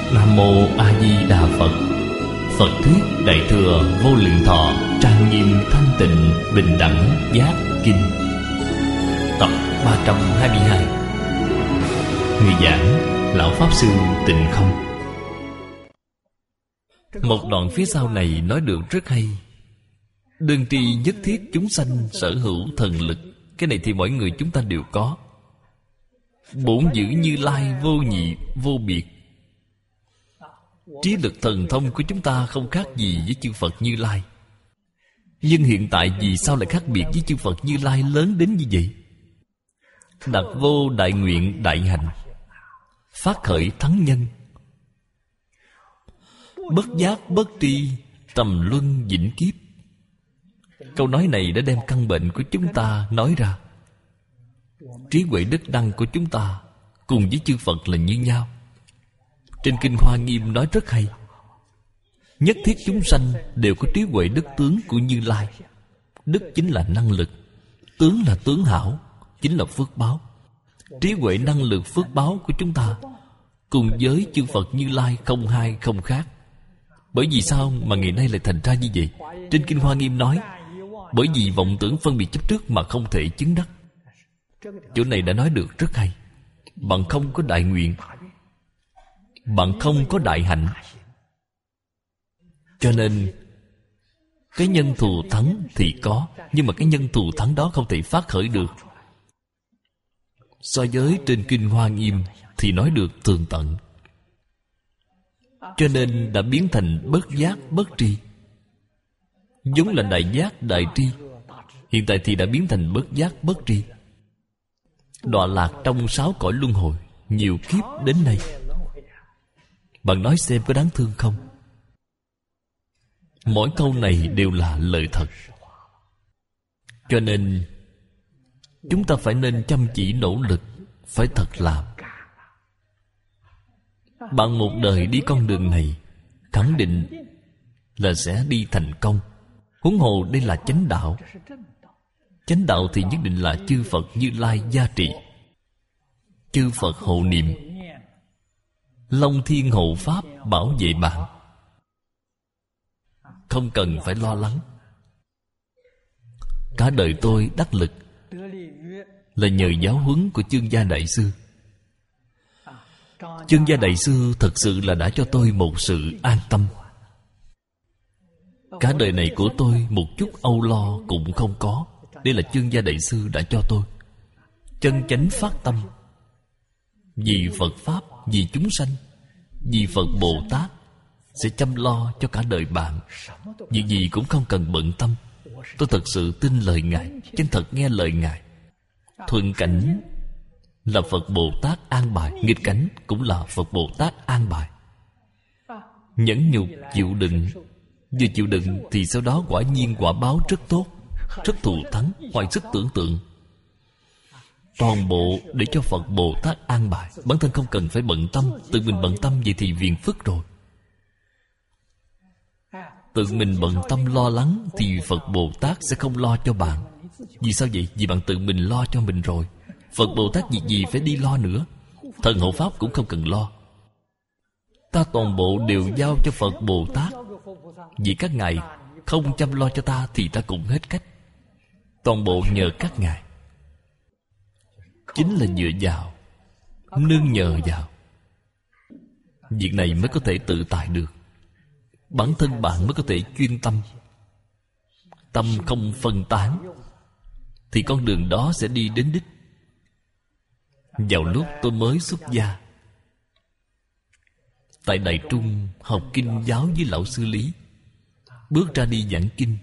Nam Mô A Di Đà Phật. Phật thuyết Đại thừa Vô Lượng Thọ trang nghiêm thanh tịnh bình đẳng giác kinh. Tập 322. Người giảng Lão Pháp Sư Tịnh Không. Một đoạn phía sau này nói được rất hay. Đương tri nhất thiết chúng sanh sở hữu thần lực. Cái này thì mỗi người chúng ta đều có. Bổn giữ Như Lai vô nhị vô biệt. Trí lực thần thông của chúng ta không khác gì với chư Phật Như Lai. Nhưng hiện tại vì sao lại khác biệt với chư Phật Như Lai lớn đến như vậy? Đặt vô đại nguyện đại hành, phát khởi thắng nhân, bất giác bất tri, trầm luân vĩnh kiếp. Câu nói này đã đem căn bệnh của chúng ta nói ra. Trí huệ đức đăng của chúng ta cùng với chư Phật là như nhau. Trên Kinh Hoa Nghiêm nói rất hay. Nhất thiết chúng sanh đều có trí huệ đức tướng của Như Lai. Đức chính là năng lực, tướng là tướng hảo, chính là phước báo. Trí huệ năng lực phước báo của chúng ta cùng với chư Phật Như Lai không hai không khác. Bởi vì sao mà ngày nay lại thành ra như vậy? Trên Kinh Hoa Nghiêm nói, bởi vì vọng tưởng phân biệt chấp trước mà không thể chứng đắc. Chỗ này đã nói được rất hay. Bạn không có đại nguyện, bạn không có đại hạnh, cho nên cái nhân thù thắng thì có, nhưng mà cái nhân thù thắng đó không thể phát khởi được. So với trên Kinh Hoa Nghiêm thì nói được tường tận. Cho nên đã biến thành bất giác bất tri. Vốn là đại giác đại tri, hiện tại thì đã biến thành bất giác bất tri. Đọa lạc trong 6 cõi luân hồi nhiều kiếp đến nay. Bạn nói xem có đáng thương không? Mỗi câu này đều là lời thật. Cho nên chúng ta phải nên chăm chỉ nỗ lực, phải thật làm. Bạn một đời đi con đường này khẳng định là sẽ đi thành công. Huống hồ đây là chánh đạo. Chánh đạo thì nhất định là chư Phật Như Lai gia trị, chư Phật hộ niệm, Long Thiên hộ Pháp bảo vệ bạn. Không cần phải lo lắng. Cả đời tôi đắc lực là nhờ giáo huấn của Chương Gia Đại Sư. Chương Gia Đại Sư thật sự là đã cho tôi một sự an tâm. Cả đời này của tôi một chút âu lo cũng không có. Đây là Chương Gia Đại Sư đã cho tôi. Chân chánh phát tâm vì Phật Pháp, vì chúng sanh, vì Phật Bồ Tát sẽ chăm lo cho cả đời bạn. Việc gì cũng không cần bận tâm. Tôi thật sự tin lời Ngài, chân thật nghe lời Ngài. Thuận cảnh là Phật Bồ Tát an bài, nghịch cảnh cũng là Phật Bồ Tát an bài. Nhẫn nhục chịu đựng, vừa chịu đựng thì sau đó quả nhiên quả báo rất tốt, rất thù thắng, ngoài sức tưởng tượng. Toàn bộ để cho Phật Bồ Tát an bài. Bản thân không cần phải bận tâm. Tự mình bận tâm vậy thì phiền phức rồi. Tự mình bận tâm lo lắng thì Phật Bồ Tát sẽ không lo cho bạn. Vì sao vậy? Vì bạn tự mình lo cho mình rồi. Phật Bồ Tát việc gì phải đi lo nữa. Thần hộ Pháp cũng không cần lo. Ta toàn bộ đều giao cho Phật Bồ Tát. Vì các ngài không chăm lo cho ta thì ta cũng hết cách. Toàn bộ nhờ các ngài. Chính là dựa vào, nương nhờ vào. Việc này mới có thể tự tại được. Bản thân bạn mới có thể chuyên tâm. Tâm không phân tán thì con đường đó sẽ đi đến đích. Vào lúc tôi mới xuất gia, tại Đại Trung học kinh giáo với lão sư Lý, bước ra đi giảng kinh.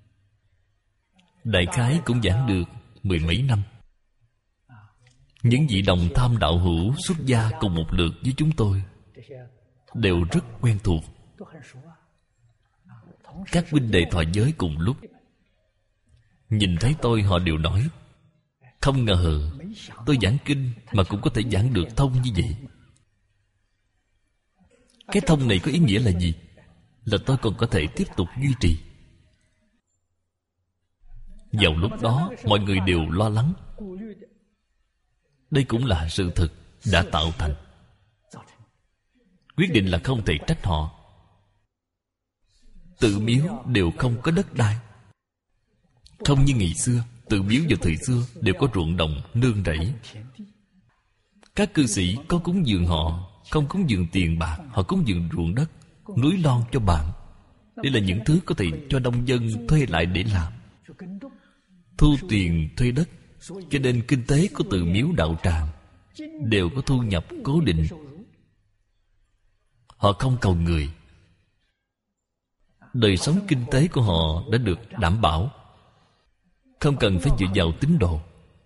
Đại khái cũng giảng được 10 mấy năm. Những vị đồng tham đạo hữu xuất gia cùng một lượt với chúng tôi đều rất quen thuộc. Các huynh đệ thọ giới cùng lúc nhìn thấy tôi, họ đều nói: không ngờ tôi giảng kinh mà cũng có thể giảng được thông như vậy. Cái thông này có ý nghĩa là gì? Là tôi còn có thể tiếp tục duy trì. Vào lúc đó mọi người đều lo lắng. Đây cũng là sự thực đã tạo thành. quyết định là không thể trách họ. Tự miếu đều không có đất đai. Không như ngày xưa, tự miếu vào thời xưa đều có ruộng đồng nương rẫy. Các cư sĩ có cúng dường họ, không cúng dường tiền bạc, họ cúng dường ruộng đất, núi non cho bạn. Đây là những thứ có thể cho nông dân thuê lại để làm, thu tiền thuê đất. Cho nên kinh tế của tự miếu đạo tràng đều có thu nhập cố định. Họ không cầu người. Đời sống kinh tế của họ đã được đảm bảo, không cần phải dựa vào tín đồ.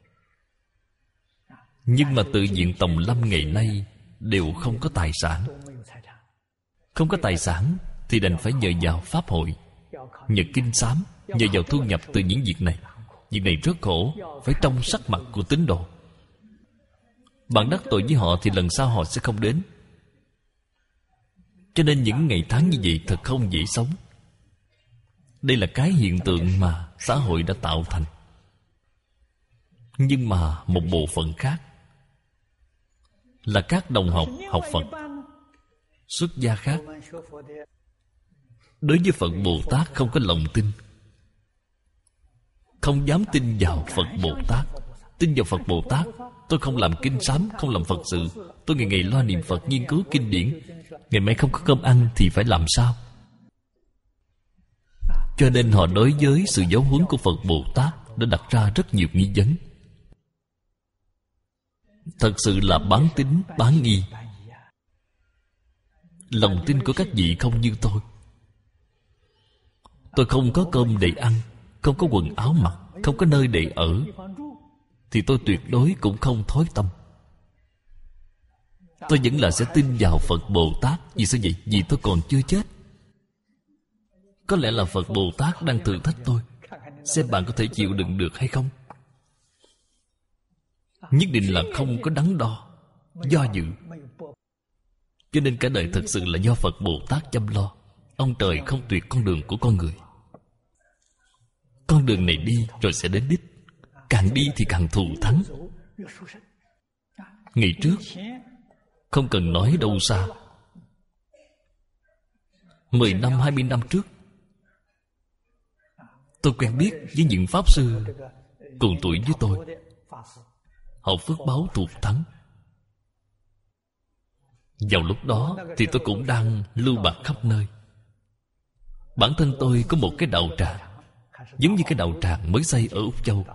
Nhưng mà tự viện Tòng Lâm ngày nay đều không có tài sản. Không có tài sản thì đành phải nhờ vào pháp hội, nhờ kinh sám, nhờ vào thu nhập từ những việc này. Việc này rất khổ, phải trong sắc mặt của tín đồ. Bạn đắc tội với họ thì lần sau họ sẽ không đến. Cho nên những ngày tháng như vậy thật không dễ sống. Đây là cái hiện tượng mà xã hội đã tạo thành. Nhưng mà một bộ phận khác là các đồng học học Phật, xuất gia khác, đối với Phật Bồ Tát không có lòng tin, không dám tin vào Phật Bồ Tát. Tin vào Phật Bồ Tát, tôi không làm kinh sám, không làm Phật sự, tôi ngày ngày lo niệm Phật, nghiên cứu kinh điển, ngày mai không có cơm ăn thì phải làm sao? Cho nên họ đối với sự giáo huấn của Phật Bồ Tát đã đặt ra rất nhiều nghi vấn. Thật sự là bán tín bán nghi. Lòng tin của các vị không như tôi. Tôi không có cơm để ăn, không có quần áo mặc, không có nơi để ở, thì tôi tuyệt đối cũng không thối tâm. Tôi vẫn là sẽ tin vào Phật Bồ Tát. Vì sao vậy? Vì tôi còn chưa chết. Có lẽ là Phật Bồ Tát đang thử thách tôi, xem bạn có thể chịu đựng được hay không. Nhất định là không có đắn đo, do dự. Cho nên cả đời thật sự là do Phật Bồ Tát chăm lo. Ông trời không tuyệt con đường của con người. Con đường này đi rồi sẽ đến đích. Càng đi thì càng thù thắng. Ngày trước, không cần nói đâu xa, 10 năm, 20 năm trước, tôi quen biết với những Pháp Sư cùng tuổi với tôi. Họ phước báo thù thắng. Vào lúc đó thì tôi cũng đang lưu bạc khắp nơi. Bản thân tôi có một cái đạo tràng, giống như cái đạo tràng mới xây ở Úc Châu.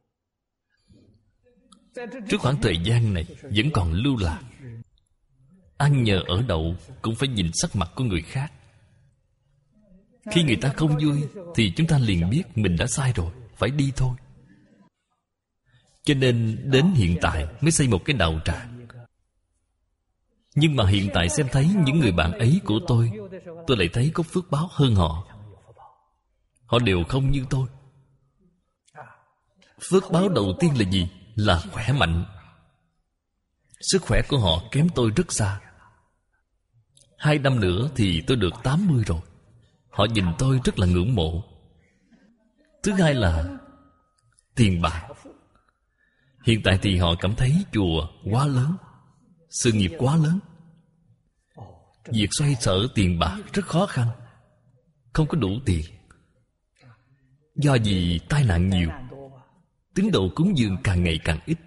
Trước khoảng thời gian này vẫn còn lưu lạc. Ăn nhờ ở đậu cũng phải nhìn sắc mặt của người khác. Khi người ta không vui thì chúng ta liền biết mình đã sai rồi, phải đi thôi. Cho nên đến hiện tại mới xây một cái đạo tràng. Nhưng mà hiện tại xem thấy những người bạn ấy của tôi lại thấy có phước báo hơn họ. Họ đều không như tôi. Phước báo đầu tiên là gì? Là khỏe mạnh. Sức khỏe của họ kém tôi rất xa. 2 năm nữa thì tôi được 80 rồi. Họ nhìn tôi rất là ngưỡng mộ. Thứ hai là tiền bạc. Hiện tại thì họ cảm thấy chùa quá lớn, sự nghiệp quá lớn, việc xoay sở tiền bạc rất khó khăn, không có đủ tiền. Do vì tai nạn nhiều, tín đồ cúng dường càng ngày càng ít.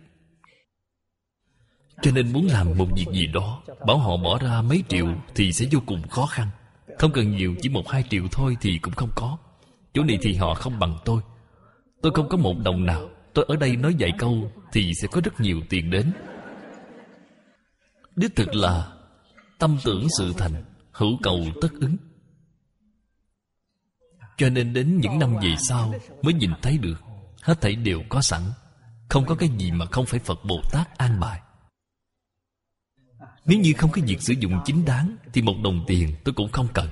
Cho nên muốn làm một việc gì đó, bảo họ bỏ ra mấy triệu thì sẽ vô cùng khó khăn. Không cần nhiều, chỉ 1-2 triệu thôi thì cũng không có. Chỗ này thì họ không bằng tôi. Tôi không có một đồng nào. Tôi ở đây nói vài câu thì sẽ có rất nhiều tiền đến. Đích thực là tâm tưởng sự thành, hữu cầu tất ứng. Cho nên đến những năm về sau mới nhìn thấy được, hết thảy đều có sẵn. Không có cái gì mà không phải Phật Bồ Tát an bài. Nếu như không có việc sử dụng chính đáng thì 1 đồng tiền tôi cũng không cần.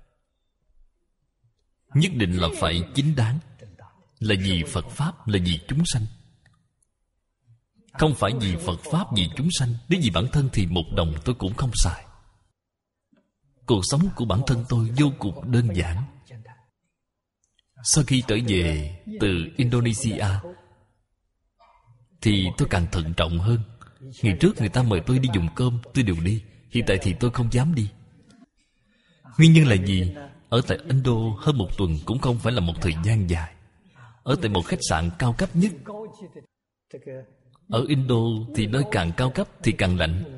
Nhất định là phải chính đáng. Là vì Phật Pháp, là vì chúng sanh. Không phải vì Phật Pháp, vì chúng sanh. Nếu vì bản thân thì 1 đồng tôi cũng không xài. Cuộc sống của bản thân tôi vô cùng đơn giản. Sau khi trở về từ Indonesia thì tôi càng thận trọng hơn. Ngày trước người ta mời tôi đi dùng cơm, tôi đều đi. Hiện tại thì tôi không dám đi. Nguyên nhân là gì? Ở tại Ấn Độ hơn một tuần cũng không phải là một thời gian dài. Ở tại một khách sạn cao cấp nhất. Ở Indo thì nơi càng cao cấp thì càng lạnh.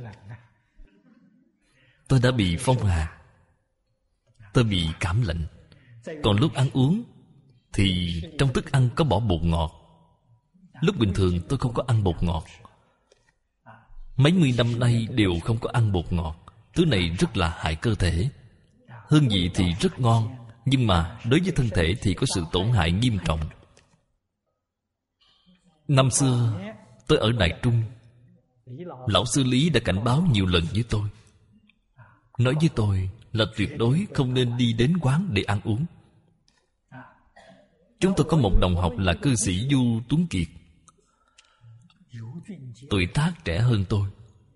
Tôi đã bị phong hàn, tôi bị cảm lạnh. Còn lúc ăn uống thì trong thức ăn có bỏ bột ngọt. Lúc bình thường tôi không có ăn bột ngọt. Mấy mươi năm nay đều không có ăn bột ngọt. Thứ này rất là hại cơ thể. Hương vị thì rất ngon, nhưng mà đối với thân thể thì có sự tổn hại nghiêm trọng. Năm xưa tôi ở Đài Trung, lão sư Lý đã cảnh báo nhiều lần với tôi, nói với tôi là tuyệt đối không nên đi đến quán để ăn uống. Chúng tôi có một đồng học là cư sĩ Du Tuấn Kiệt, tuổi tác trẻ hơn tôi.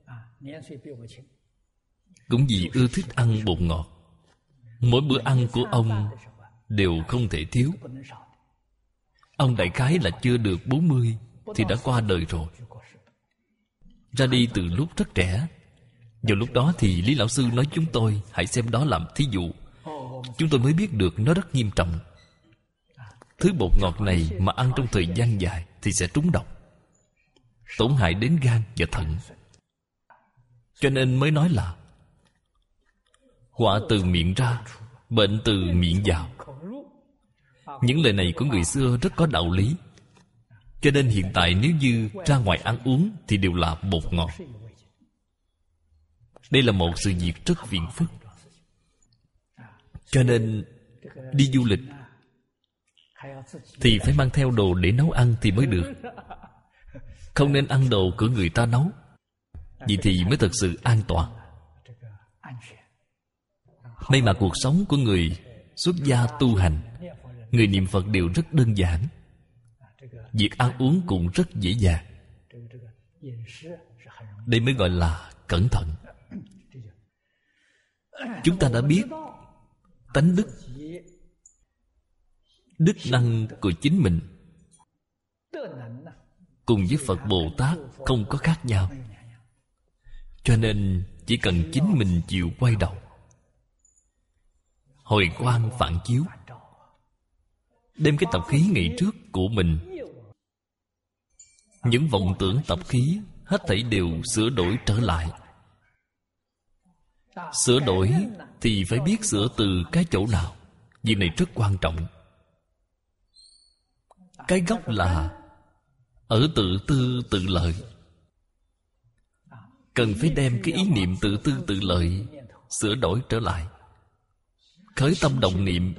Cũng vì ưa thích ăn bột ngọt, mỗi bữa ăn của ông đều không thể thiếu. Ông đại khái là chưa được 40 thì đã qua đời rồi, ra đi từ lúc rất trẻ. Vào lúc đó thì Lý lão sư nói chúng tôi hãy xem đó làm thí dụ. Chúng tôi mới biết được nó rất nghiêm trọng. Thứ bột ngọt này mà ăn trong thời gian dài thì sẽ trúng độc, tổn hại đến gan và thận. Cho nên mới nói là họa từ miệng ra, bệnh từ miệng vào. Những lời này của người xưa rất có đạo lý. Cho nên hiện tại nếu như ra ngoài ăn uống thì đều là bột ngọt. Đây là một sự việc rất phiền phức. Cho nên đi du lịch thì phải mang theo đồ để nấu ăn thì mới được. Không nên ăn đồ của người ta nấu. Vậy thì mới thật sự an toàn. May mà cuộc sống của người xuất gia tu hành, người niệm Phật đều rất đơn giản. Việc ăn uống cũng rất dễ dàng. Đây mới gọi là cẩn thận. Chúng ta đã biết tánh đức, đức năng của chính mình cùng với Phật Bồ Tát không có khác nhau. Cho nên chỉ cần chính mình chịu quay đầu, hồi quang phản chiếu, đem cái tập khí ngày trước của mình, những vọng tưởng tập khí hết thảy đều sửa đổi trở lại. Sửa đổi thì phải biết sửa từ cái chỗ nào. Việc này rất quan trọng. Cái gốc là ở tự tư tự lợi. Cần phải đem cái ý niệm tự tư tự lợi sửa đổi trở lại. Khởi tâm động niệm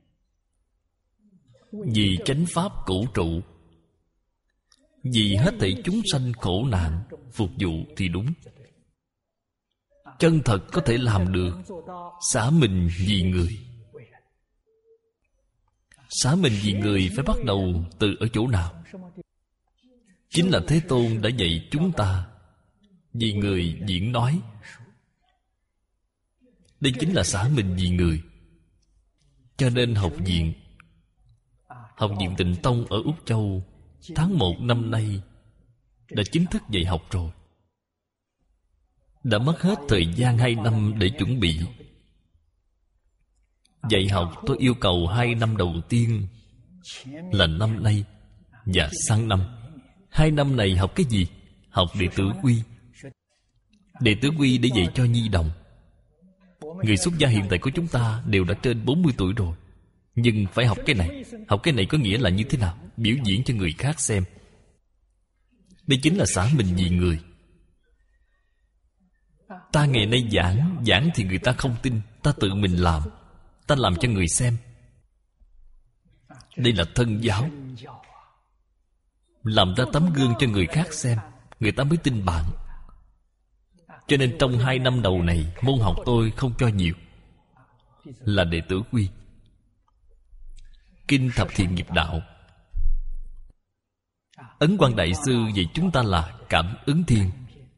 vì chánh pháp cổ trụ, vì hết thảy chúng sanh khổ nạn phục vụ thì đúng. Chân thật có thể làm được xả mình vì người. Xả mình vì người phải bắt đầu từ ở chỗ nào? Chính là Thế Tôn đã dạy chúng ta vì người diễn nói. Đây chính là xả mình vì người. Cho nên Học viện Tịnh Tông ở Úc Châu tháng 1 năm nay đã chính thức dạy học rồi. Đã mất hết thời gian 2 năm để chuẩn bị. Dạy học tôi yêu cầu 2 năm đầu tiên là năm nay và sang năm. 2 năm này học cái gì? Học đệ tử quy. Đệ tử quy để dạy cho nhi đồng. Người xuất gia hiện tại của chúng ta đều đã trên 40 tuổi rồi, nhưng phải học cái này. Học cái này có nghĩa là như thế nào? Biểu diễn cho người khác xem. Đây chính là xả mình vì người. Ta ngày nay giảng thì người ta không tin. Ta tự mình làm. Ta làm cho người xem. Đây là thân giáo. Làm ra tấm gương cho người khác xem, người ta mới tin bạn. Cho nên trong 2 năm đầu này, môn học tôi không cho nhiều, là đệ tử quy. Kinh Thập Thiện Nghiệp Đạo, Ấn Quang Đại Sư dạy chúng ta là cảm ứng thiên,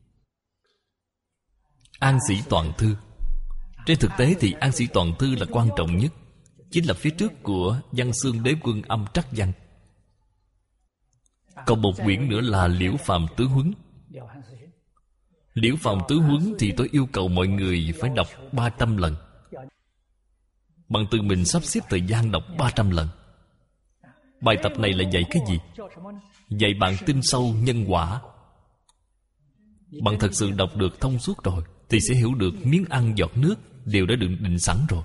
An Sĩ Toàn Thư. Trên thực tế thì An Sĩ Toàn Thư là quan trọng nhất, chính là phía trước của Văn Xương Đế Quân Âm Trắc Văn. Còn một quyển nữa là Liễu Phàm Tứ Huấn. Liễu Phàm Tứ Huấn thì tôi yêu cầu mọi người phải đọc 300 lần. Bạn tự mình sắp xếp thời gian đọc 300 lần. Bài tập này là dạy cái gì? Dạy bạn tin sâu nhân quả. Bạn thật sự đọc được thông suốt rồi thì sẽ hiểu được miếng ăn giọt nước đều đã được định sẵn rồi.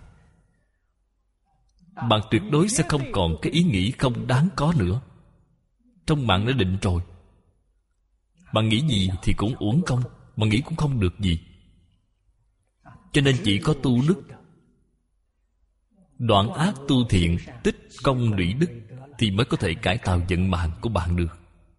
Bạn tuyệt đối sẽ không còn cái ý nghĩ không đáng có nữa. Trong bạn đã định rồi. Bạn nghĩ gì thì cũng uổng công, bạn nghĩ cũng không được gì. Cho nên chỉ có tu đức, đoạn ác tu thiện, tích công lũy đức thì mới có thể cải tạo vận mạng của bạn được.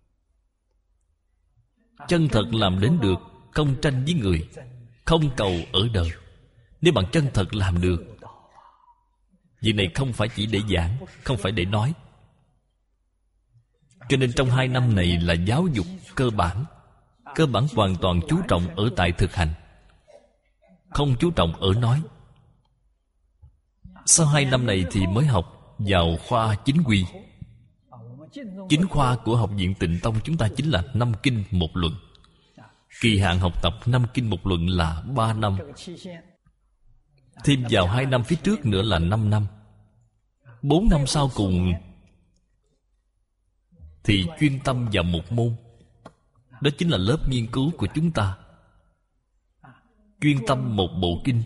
Chân thật làm đến được, không tranh với người, không cầu ở đời. Nếu bạn chân thật làm được, việc này không phải chỉ để giảng, không phải để nói. Cho nên trong 2 năm này là giáo dục cơ bản. Cơ bản hoàn toàn chú trọng ở tại thực hành, không chú trọng ở nói. Sau 2 năm này thì mới học vào khoa chính quy. Chính khoa của Học viện Tịnh Tông chúng ta chính là 5 kinh 1 luận. Kỳ hạn học tập 5 kinh 1 luận là 3 năm. Thêm vào 2 năm phía trước nữa là 5 năm. 4 năm sau cùng thì chuyên tâm vào một môn. Đó chính là lớp nghiên cứu của chúng ta. Chuyên tâm một bộ kinh,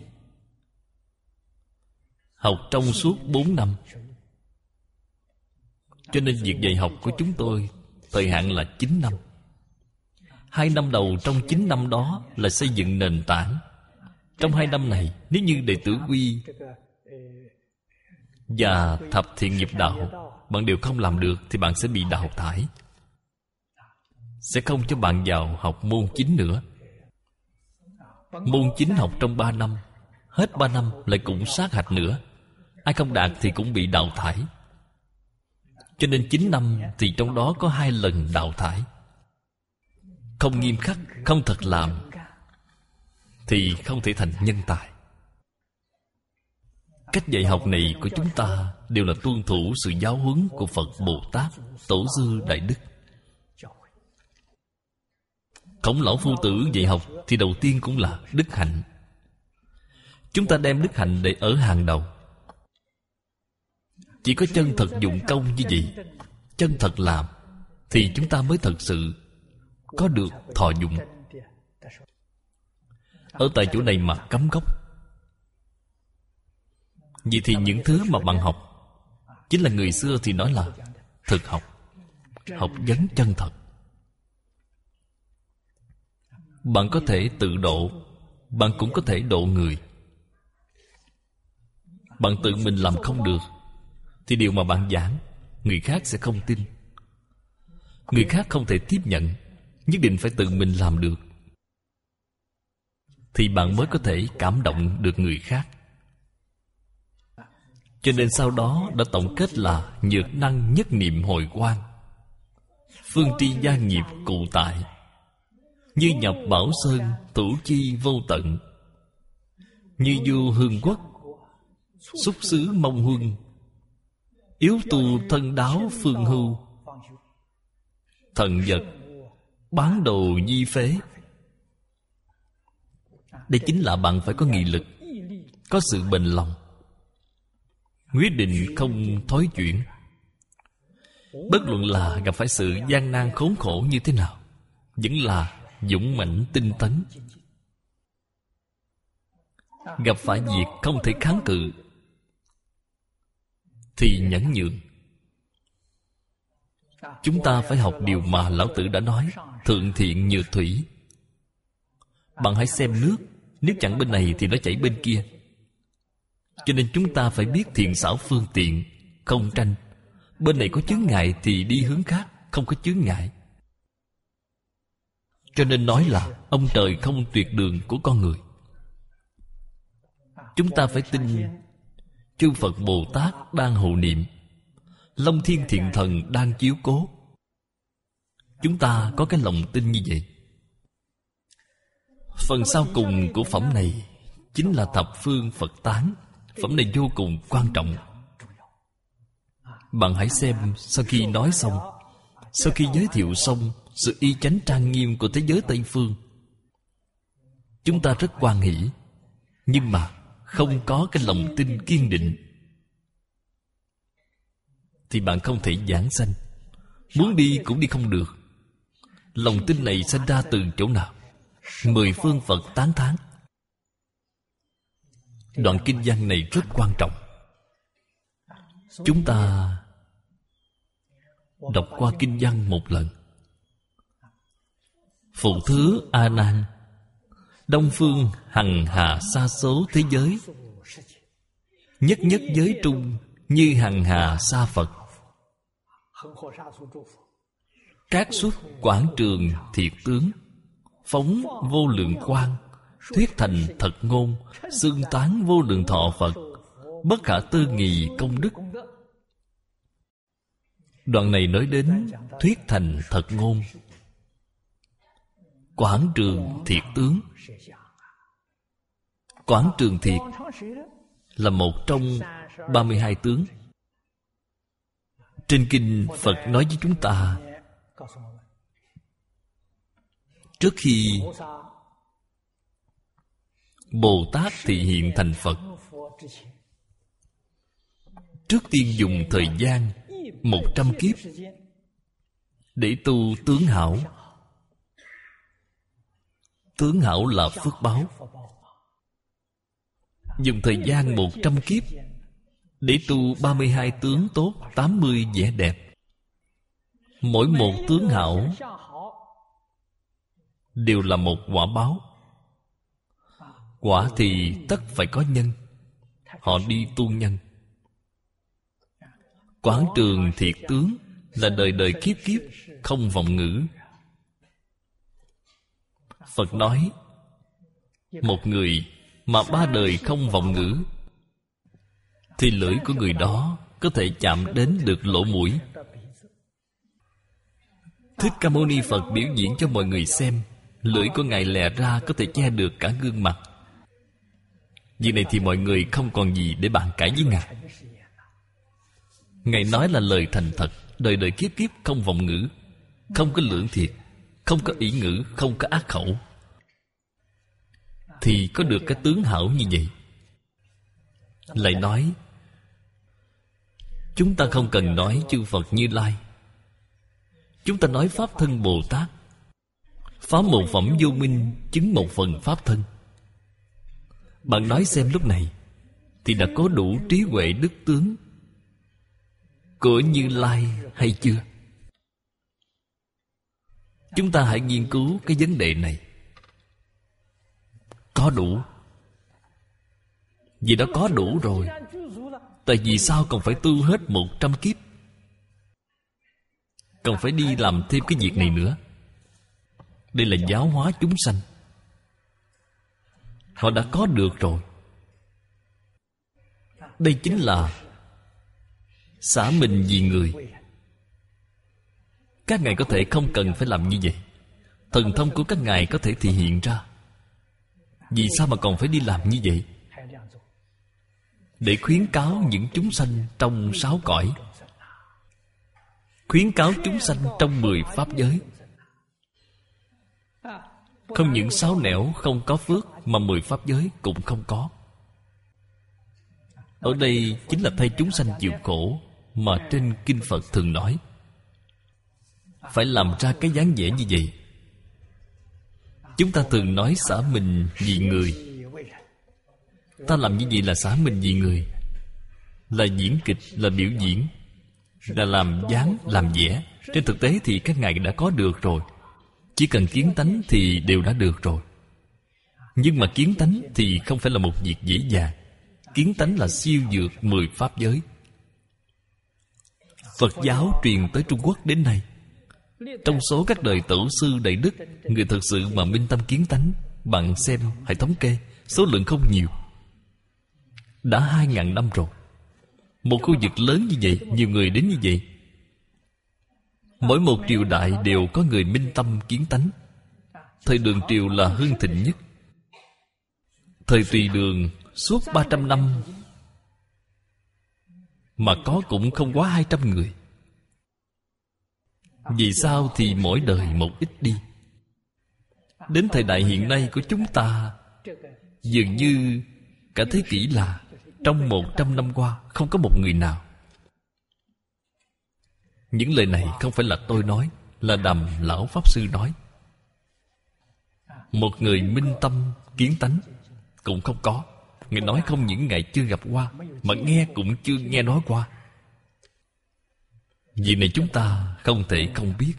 học trong suốt 4 năm. Cho nên việc dạy học của chúng tôi thời hạn là 9 năm. 2 năm đầu trong 9 năm đó là xây dựng nền tảng. Trong 2 năm này, nếu như đệ tử quy và thập thiện nghiệp đạo bạn đều không làm được thì bạn sẽ bị đào thải, sẽ không cho bạn vào học môn chính nữa. Môn chính học trong 3 năm, hết 3 năm lại cũng sát hạch nữa. Ai không đạt thì cũng bị đào thải. Cho nên 9 năm thì trong đó có 2 lần đào thải. Không nghiêm khắc, không thật làm thì không thể thành nhân tài. Cách dạy học này của chúng ta đều là tuân thủ sự giáo huấn của Phật Bồ Tát, Tổ sư Đại Đức. Khổng Lão Phu Tử dạy học thì đầu tiên cũng là đức hạnh. Chúng ta đem đức hạnh để ở hàng đầu. Chỉ có chân thật dụng công như vậy, chân thật làm, thì chúng ta mới thật sự có được thọ dụng. Ở tại chỗ này mà cắm gốc. Vậy thì những thứ mà bạn học chính là người xưa thì nói là thực học, học vấn chân thật. Bạn có thể tự độ, bạn cũng có thể độ người. Bạn tự mình làm không được thì điều mà bạn giảng người khác sẽ không tin, người khác không thể tiếp nhận. Nhất định phải tự mình làm được thì bạn mới có thể cảm động được người khác. Cho nên sau đó đã tổng kết là nhược năng nhất niệm hồi quang, phương tri gia nghiệp cụ tại, như nhập bảo sơn thủ chi vô tận, như du hương quốc xúc xứ mông huân, yếu tu thân đáo phương hưu, thần vật bán đồ nhi phế. Đây chính là bạn phải có nghị lực, có sự bền lòng, quyết định không thối chuyển. Bất luận là gặp phải sự gian nan khốn khổ như thế nào, vẫn là dũng mãnh tinh tấn. Gặp phải việc không thể kháng cự thì nhẫn nhượng. Chúng ta phải học điều mà Lão Tử đã nói, thượng thiện nhược thủy. Bạn hãy xem nước, nếu chặn bên này thì nó chảy bên kia. Cho nên chúng ta phải biết thiện xảo phương tiện, không tranh. Bên này có chướng ngại thì đi hướng khác, không có chướng ngại. Cho nên nói là ông trời không tuyệt đường của con người. Chúng ta phải tin chư Phật Bồ Tát đang hộ niệm, Long Thiên Thiện Thần đang chiếu cố. Chúng ta có cái lòng tin như vậy. Phần sau cùng của phẩm này chính là thập phương Phật tán. Phẩm này vô cùng quan trọng. Bạn hãy xem sau khi nói xong, sau khi giới thiệu xong sự y chánh trang nghiêm của thế giới Tây Phương, chúng ta rất hoan hỷ, nhưng mà không có cái lòng tin kiên định thì bạn không thể giảng sanh. Muốn đi cũng đi không được. Lòng tin này sinh ra từ chỗ nào? 10 phương Phật tán thán. Đoạn kinh văn này rất quan trọng. Chúng ta đọc qua kinh văn một lần. Phụ thứ A Nan, đông phương hằng hà sa số thế giới, nhất nhất giới trung như hằng hà sa Phật. Các xuất quảng trường thiệt tướng, phóng vô lượng quang, thuyết thành thật ngôn, xưng tán vô lượng thọ Phật, bất khả tư nghì công đức. Đoạn này nói đến thuyết thành thật ngôn, quảng trường thiệt tướng. Quảng trường thiệt là một trong 32 tướng. Trên kinh Phật nói với chúng ta, trước khi Bồ Tát thị hiện thành Phật, trước tiên dùng thời gian 100 kiếp để tu tướng hảo. Tướng hảo là phước báo. Dùng thời gian 100 kiếp để tu 32 tướng tốt, 80 vẻ đẹp. Mỗi một tướng hảo đều là một quả báo. Quả thì tất phải có nhân. Họ đi tu nhân. Quảng trường thiệt tướng là đời đời kiếp kiếp không vọng ngữ. Phật nói, một người mà 3 đời không vọng ngữ thì lưỡi của người đó có thể chạm đến được lỗ mũi. Thích Ca Mâu Ni Phật biểu diễn cho mọi người xem, lưỡi của Ngài lè ra có thể che được cả gương mặt. Việc này thì mọi người không còn gì để bàn cãi với Ngài. Ngài nói là lời thành thật, đời đời kiếp kiếp không vọng ngữ, không có lưỡng thiệt, không có ỷ ngữ, không có ác khẩu, thì có được cái tướng hảo như vậy. Lại nói, chúng ta không cần nói chư Phật Như Lai, chúng ta nói Pháp Thân Bồ Tát. Phá một phẩm vô minh, chứng một phần Pháp Thân. Bạn nói xem lúc này thì đã có đủ trí huệ đức tướng của Như Lai hay chưa? Chúng ta hãy nghiên cứu cái vấn đề này. Có đủ. Vì đã có đủ rồi, tại vì sao còn phải tu hết 100 kiếp? Còn phải đi làm thêm cái việc này nữa. Đây là giáo hóa chúng sanh. Họ đã có được rồi. Đây chính là xả mình vì người. Các ngài có thể không cần phải làm như vậy. Thần thông của các ngài có thể thể hiện ra. Vì sao mà còn phải đi làm như vậy? Để khuyến cáo những chúng sanh trong 6 cõi, khuyến cáo chúng sanh trong 10 pháp giới. Không những 6 nẻo không có phước, mà 10 pháp giới cũng không có. Ở đây chính là thay chúng sanh chịu khổ mà trên kinh Phật thường nói. Phải làm ra cái dáng vẻ như vậy. Chúng ta thường nói xả mình vì người. Ta làm như vậy là xả mình vì người, là diễn kịch, là biểu diễn, là làm dáng, làm vẽ. Trên thực tế thì các ngài đã có được rồi. Chỉ cần kiến tánh thì đều đã được rồi. Nhưng mà kiến tánh thì không phải là một việc dễ dàng. Kiến tánh là siêu vượt 10 pháp giới. Phật giáo truyền tới Trung Quốc đến nay, trong số các đời tổ sư đại đức, người thực sự mà minh tâm kiến tánh, bạn xem, hãy thống kê, số lượng không nhiều. Đã 2.000 năm rồi. Một khu vực lớn như vậy, nhiều người đến như vậy. Mỗi một triều đại đều có người minh tâm kiến tánh. Thời Đường Triều là hưng thịnh nhất. Thời Tùy Đường suốt 300 năm mà có cũng không quá 200 người. Vì sao thì mỗi đời một ít đi? Đến thời đại hiện nay của chúng ta, dường như cả thế kỷ là trong 100 năm qua không có một người nào. Những lời này không phải là tôi nói, là Đàm Lão Pháp Sư nói. Một người minh tâm kiến tánh cũng không có. Ngài nói không những Ngài chưa gặp qua, mà nghe cũng chưa nghe nói qua. Vì này chúng ta không thể không biết.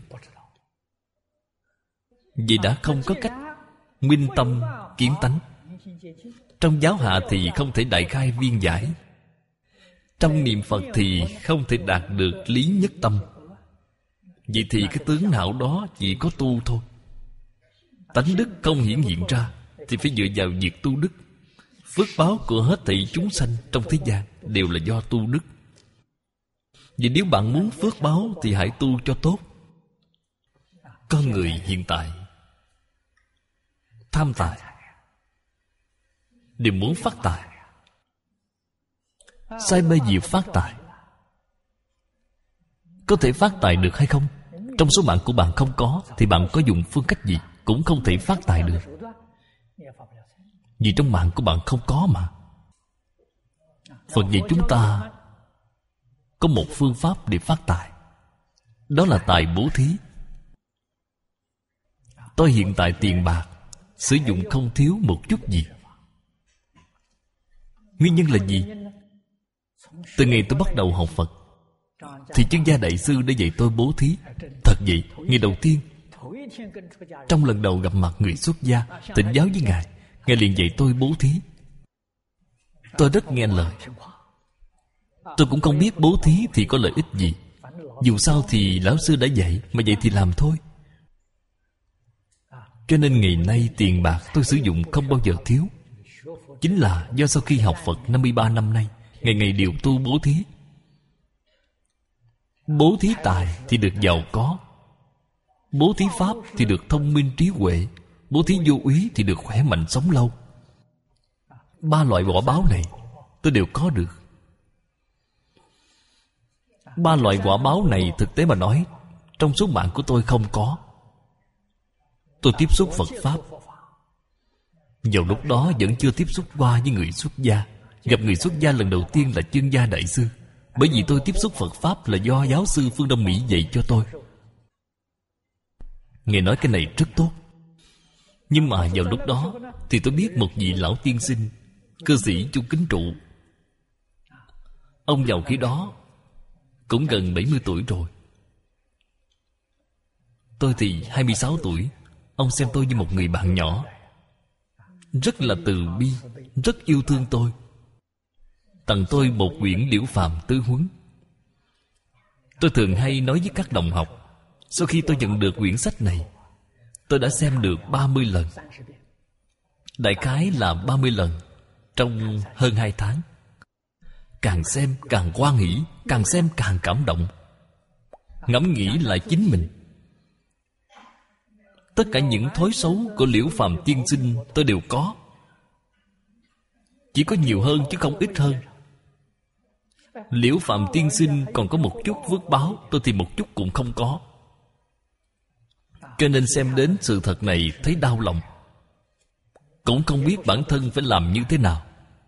Vì đã không có cách minh tâm kiến tánh. Trong giáo hạ thì không thể đại khai viên giải. Trong niệm Phật thì không thể đạt được lý nhất tâm. Vậy thì cái tướng não đó chỉ có tu thôi. Tánh đức không hiển hiện ra thì phải dựa vào việc tu đức. Phước báo của hết thảy chúng sanh trong thế gian đều là do tu đức. Vì nếu bạn muốn phước báo thì hãy tu cho tốt. Con người hiện tại tham tài, đều muốn phát tài. Sai bây giờ phát tài, có thể phát tài được hay không? Trong số mạng của bạn không có, thì bạn có dùng phương cách gì cũng không thể phát tài được. Vì trong mạng của bạn không có mà. Phật dạy chúng ta có một phương pháp để phát tài. Đó là tài bố thí. Tôi hiện tại tiền bạc sử dụng không thiếu một chút gì. Nguyên nhân là gì? Từ ngày tôi bắt đầu học Phật thì Chân Gia Đại Sư đã dạy tôi bố thí. Thật vậy, ngày đầu tiên, trong lần đầu gặp mặt người xuất gia, thỉnh giáo với Ngài, Ngài liền dạy tôi bố thí. Tôi rất nghe lời. Tôi cũng không biết bố thí thì có lợi ích gì. Dù sao thì Lão Sư đã dạy, mà vậy thì làm thôi. Cho nên ngày nay tiền bạc tôi sử dụng không bao giờ thiếu. Chính là do sau khi học Phật 53 năm nay, ngày ngày đều tu bố thí. Bố thí tài thì được giàu có. Bố thí pháp thì được thông minh trí huệ. Bố thí vô úy thì được khỏe mạnh sống lâu. 3 loại quả báo này tôi đều có được. 3 loại quả báo này thực tế mà nói, trong số mạng của tôi không có. Tôi tiếp xúc Phật Pháp, vào lúc đó vẫn chưa tiếp xúc qua với người xuất gia. Gặp người xuất gia lần đầu tiên là Chân Gia Đại Sư. Bởi vì tôi tiếp xúc Phật Pháp là do giáo sư Phương Đông Mỹ dạy cho tôi. Ngài nói cái này rất tốt. Nhưng mà vào lúc đó thì tôi biết một vị lão tiên sinh, cư sĩ Chu Kính Trụ. Ông vào khi đó cũng gần 70 tuổi rồi. Tôi thì 26 tuổi. Ông xem tôi như một người bạn nhỏ, rất là từ bi, rất yêu thương tôi. Tặng tôi một quyển Liễu Phàm Tư Huấn. Tôi thường hay nói với các đồng học, sau khi tôi nhận được quyển sách này, tôi đã xem được 30 lần. Đại khái là 30 lần trong hơn 2 tháng. Càng xem càng hoan hỷ, càng xem càng cảm động. Ngẫm nghĩ lại chính mình, tất cả những thói xấu của Liễu Phàm tiên sinh tôi đều có. Chỉ có nhiều hơn chứ không ít hơn. Liễu Phàm tiên sinh còn có một chút phước báo, tôi thì một chút cũng không có. Cho nên xem đến sự thật này thấy đau lòng, cũng không biết bản thân phải làm như thế nào.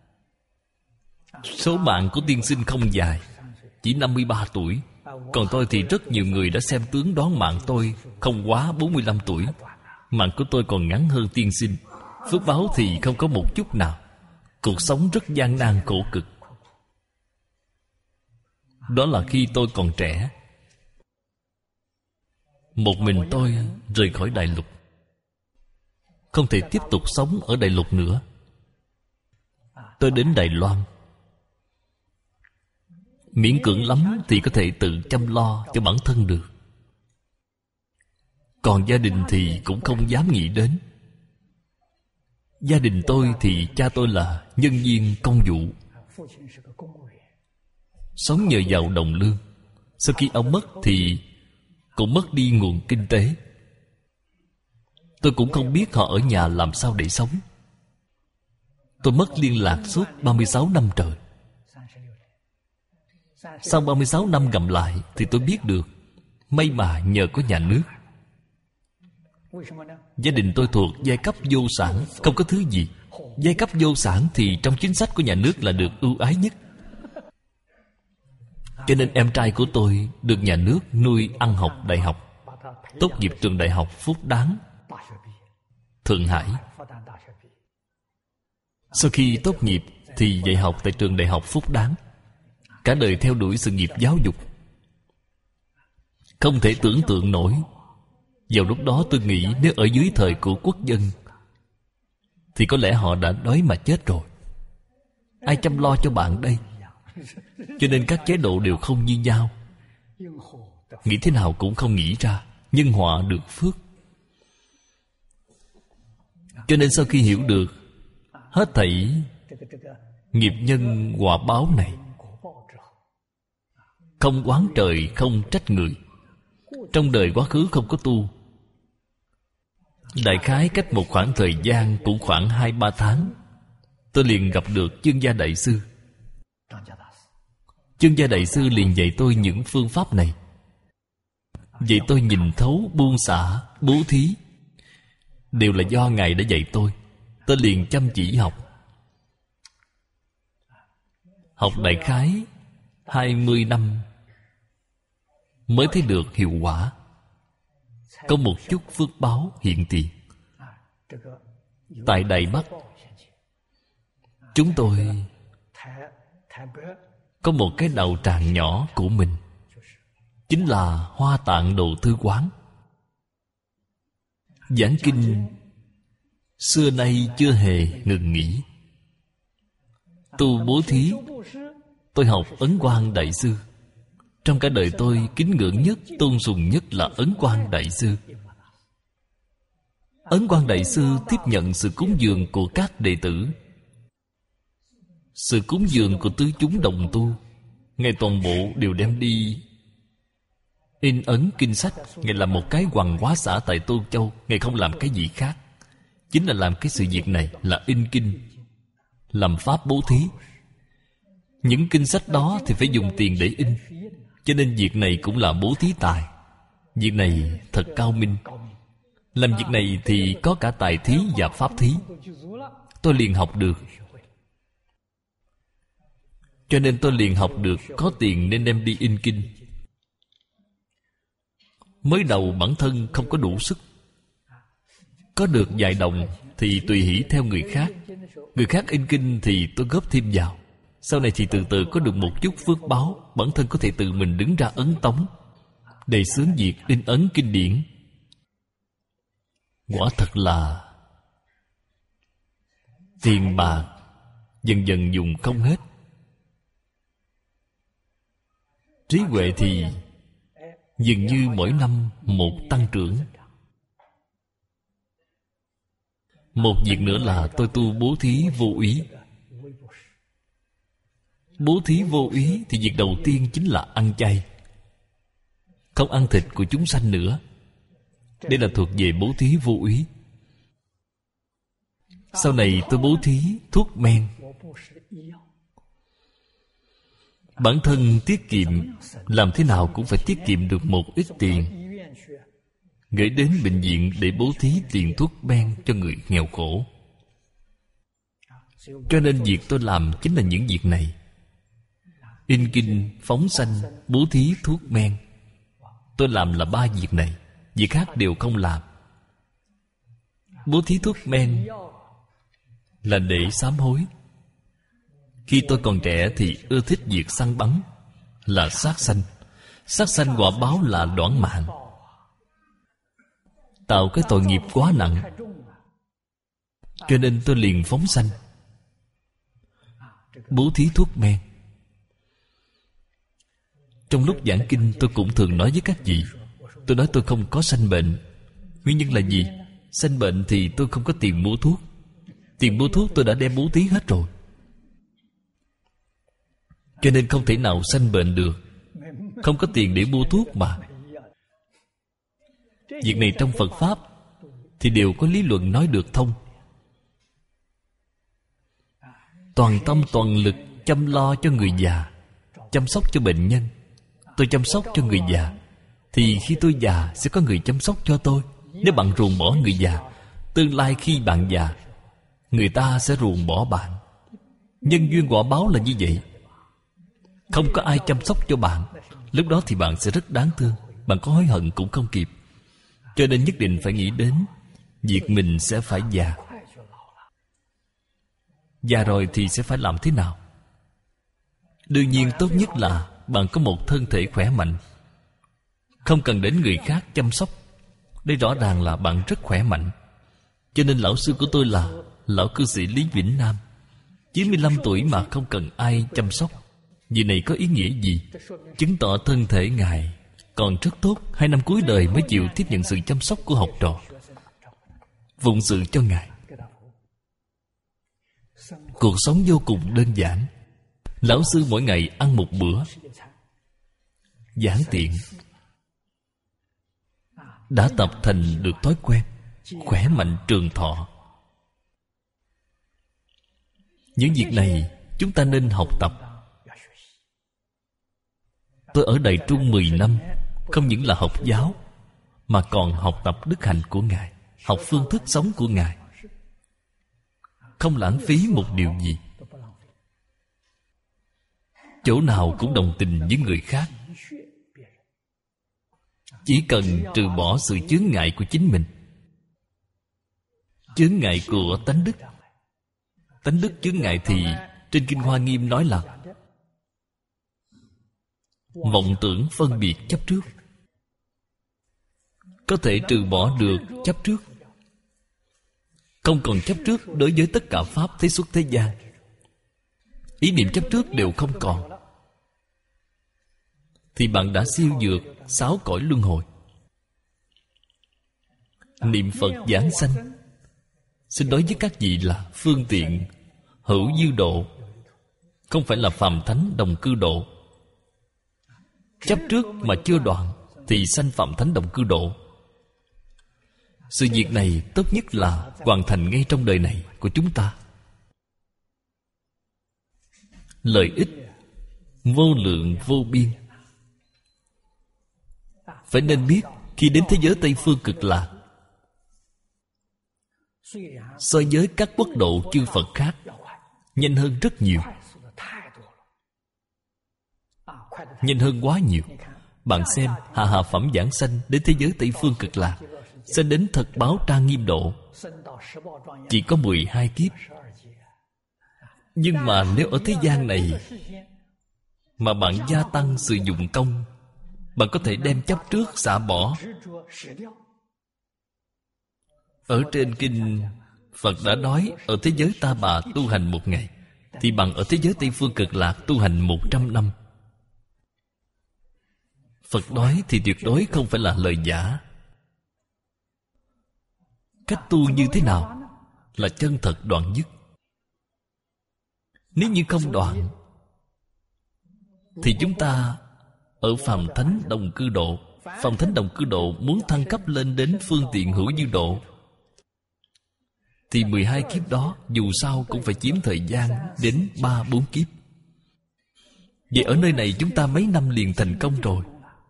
Số mạng của tiên sinh không dài, chỉ 53 tuổi. Còn tôi thì rất nhiều người đã xem tướng đoán mạng tôi không quá 45 tuổi. Mạng của tôi còn ngắn hơn tiên sinh. Phước báo thì không có một chút nào. Cuộc sống rất gian nan khổ cực. Đó là khi tôi còn trẻ. Một mình tôi rời khỏi đại lục, không thể tiếp tục sống ở đại lục nữa. Tôi đến Đài Loan. Miễn cưỡng lắm thì có thể tự chăm lo cho bản thân được. Còn gia đình thì cũng không dám nghĩ đến. Gia đình tôi thì cha tôi là nhân viên công vụ, sống nhờ vào đồng lương. Sau khi ông mất thì cũng mất đi nguồn kinh tế. Tôi cũng không biết họ ở nhà làm sao để sống. Tôi mất liên lạc suốt 36 năm trời. Sau 36 năm gặp lại thì tôi biết được, may mà nhờ có nhà nước. Gia đình tôi thuộc giai cấp vô sản, không có thứ gì. Giai cấp vô sản thì trong chính sách của nhà nước là được ưu ái nhất. Cho nên em trai của tôi được nhà nước nuôi ăn học đại học, tốt nghiệp trường đại học Phúc Đáng, Thượng Hải. Sau khi tốt nghiệp thì dạy học tại trường đại học Phúc Đáng. Cả đời theo đuổi sự nghiệp giáo dục. Không thể tưởng tượng nổi. Vào lúc đó tôi nghĩ nếu ở dưới thời của quốc dân thì có lẽ họ đã đói mà chết rồi. Ai chăm lo cho bạn đây? Cho nên các chế độ đều không như nhau. Nghĩ thế nào cũng không nghĩ ra. Nhân họa được phước. Cho nên sau khi hiểu được hết thảy nghiệp nhân quả báo này, không oán trời, không trách người. Trong đời quá khứ không có tu. Đại khái cách một khoảng thời gian cũng khoảng 2-3 tháng, tôi liền gặp được Chương Gia Đại Sư. Chương Gia Đại Sư liền dạy tôi những phương pháp này. Dạy tôi nhìn thấu, buông xả, bố thí. Đều là do Ngài đã dạy tôi. Tôi liền chăm chỉ học. Học đại khái 20 năm mới thấy được hiệu quả. Có một chút phước báo hiện tiền. Tại Đài Bắc, chúng tôi có một cái đạo tràng nhỏ của mình, chính là Hoa Tạng Đồ Thư Quán. Giảng kinh xưa nay chưa hề ngừng nghỉ. Tu bố thí, tôi học Ấn Quang Đại Sư. Trong cả đời tôi kính ngưỡng nhất, tôn sùng nhất là Ấn Quang Đại Sư. Ấn Quang Đại Sư tiếp nhận sự cúng dường của các đệ tử, sự cúng dường của tứ chúng đồng tu. Ngài toàn bộ đều đem đi in ấn kinh sách. Ngài làm một cái hoàng hóa xã tại Tô Châu. Ngài không làm cái gì khác, chính là làm cái sự việc này, là in kinh, làm pháp bố thí. Những kinh sách đó thì phải dùng tiền để in, cho nên việc này cũng là bố thí tài. Việc này thật cao minh. Làm việc này thì có cả tài thí và pháp thí. Tôi liền học được. Cho nên tôi liền học được có tiền nên đem đi in kinh. Mới đầu bản thân không có đủ sức, có được vài đồng thì tùy hỷ theo người khác. Người khác in kinh thì tôi góp thêm vào. Sau này thì từ từ có được một chút phước báo, bản thân có thể tự mình đứng ra ấn tống, đề xướng việc in ấn kinh điển. Quả thật là tiền bạc dần dần dùng không hết. Trí huệ thì dường như mỗi năm một tăng trưởng. Một việc nữa là tôi tu bố thí vô úy. Bố thí vô úy thì việc đầu tiên chính là ăn chay, không ăn thịt của chúng sanh nữa. Đây là thuộc về bố thí vô úy. Sau này tôi bố thí thuốc men. Bản thân tiết kiệm, làm thế nào cũng phải tiết kiệm được một ít tiền, gửi đến bệnh viện để bố thí tiền thuốc men cho người nghèo khổ. Cho nên việc tôi làm chính là những việc này: in kinh, phóng sanh, bố thí thuốc men. Tôi làm là 3 việc này, việc khác đều không làm. Bố thí thuốc men là để sám hối. Khi tôi còn trẻ thì ưa thích việc săn bắn, là sát sanh. Sát sanh quả báo là đoản mạng, tạo cái tội nghiệp quá nặng. Cho nên tôi liền phóng sanh, bố thí thuốc men. Trong lúc giảng kinh tôi cũng thường nói với các vị, tôi nói tôi không có sanh bệnh. Nguyên nhân là gì? Sanh bệnh thì tôi không có tiền mua thuốc. Tiền mua thuốc tôi đã đem bố thí hết rồi, cho nên không thể nào sanh bệnh được. Không có tiền để mua thuốc mà. Việc này trong Phật Pháp thì đều có lý luận nói được thông. Toàn tâm toàn lực chăm lo cho người già, chăm sóc cho bệnh nhân. Tôi chăm sóc cho người già thì khi tôi già sẽ có người chăm sóc cho tôi. Nếu bạn ruồng bỏ người già, tương lai khi bạn già, người ta sẽ ruồng bỏ bạn. Nhân duyên quả báo là như vậy. Không có ai chăm sóc cho bạn, lúc đó thì bạn sẽ rất đáng thương. Bạn có hối hận cũng không kịp. Cho nên nhất định phải nghĩ đến việc mình sẽ phải già. Già rồi thì sẽ phải làm thế nào? Đương nhiên tốt nhất là bạn có một thân thể khỏe mạnh, không cần đến người khác chăm sóc. Đây rõ ràng là bạn rất khỏe mạnh. Cho nên lão sư của tôi là lão cư sĩ Lý Vĩnh Nam, 95 tuổi mà không cần ai chăm sóc. Việc này có ý nghĩa gì? Chứng tỏ thân thể Ngài còn rất tốt. 2 năm cuối đời mới chịu tiếp nhận sự chăm sóc của học trò, phụng sự cho Ngài. Cuộc sống vô cùng đơn giản. Lão sư mỗi ngày ăn một bữa, giản tiện, đã tập thành được thói quen, khỏe mạnh trường thọ. Những việc này chúng ta nên học tập. Tôi ở Đài Trung 10 năm, không những là học giáo, mà còn học tập đức hạnh của Ngài, học phương thức sống của Ngài, không lãng phí một điều gì. Chỗ nào cũng đồng tình với người khác. Chỉ cần trừ bỏ sự chướng ngại của chính mình, chướng ngại của tánh đức. Tánh đức chướng ngại thì trên Kinh Hoa Nghiêm nói là vọng tưởng phân biệt chấp trước. Có thể trừ bỏ được chấp trước, không còn chấp trước đối với tất cả pháp thế xuất thế gian. Ý niệm chấp trước đều không còn, thì bạn đã siêu vượt 6 cõi luân hồi. Niệm Phật giảng sanh, xin nói với các vị là phương tiện hữu dư độ, không phải là phàm thánh đồng cư độ. Chấp trước mà chưa đoạn thì sanh phàm thánh đồng cư độ. Sự việc này tốt nhất là hoàn thành ngay trong đời này của chúng ta. Lợi ích vô lượng vô biên. Phải nên biết khi đến thế giới Tây Phương Cực Lạc, so với các quốc độ chư Phật khác, nhanh hơn rất nhiều. Nhanh hơn quá nhiều. Bạn xem hạ phẩm giảng sanh đến thế giới Tây Phương Cực Lạc, sẽ đến thật báo trang nghiêm độ, chỉ có 12 kiếp. Nhưng mà nếu ở thế gian này mà bạn gia tăng sự dụng công, bạn có thể đem chấp trước xả bỏ. Ở trên kinh Phật đã nói, ở thế giới Ta Bà tu hành 1 ngày, thì bằng ở thế giới Tây Phương Cực Lạc tu hành 100 năm. Phật nói thì tuyệt đối không phải là lời giả. Cách tu như thế nào là chân thật đoạn dứt. Nếu như không đoạn, thì chúng ta ở phàm thánh đồng cư độ. Phàm thánh đồng cư độ muốn thăng cấp lên đến phương tiện hữu dư độ, thì 12 kiếp đó dù sao cũng phải chiếm thời gian đến 3-4 kiếp. Vậy ở nơi này chúng ta mấy năm liền thành công rồi,